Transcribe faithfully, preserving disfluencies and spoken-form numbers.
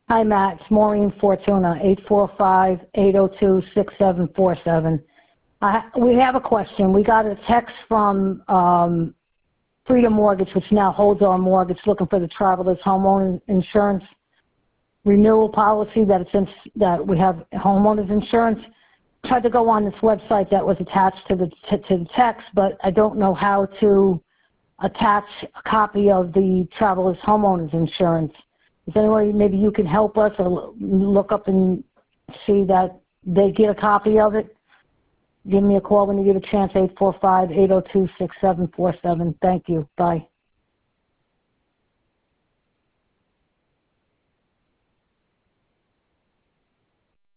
Hi, Matt. It's Maureen Fortuna, eight four five, eight zero two, six seven four seven. I, we have a question. We got a text from um, Freedom Mortgage, which now holds our mortgage, looking for the traveler's homeowners insurance renewal policy that it's in, that we have homeowners insurance. Tried to go on this website that was attached to the to, to the text, but I don't know how to attach a copy of the traveler's homeowners insurance. Is there any way maybe you can help us or look up and see that they get a copy of it? Give me a call when you get a chance, eight four five, eight zero two, six seven four seven. Thank you. Bye.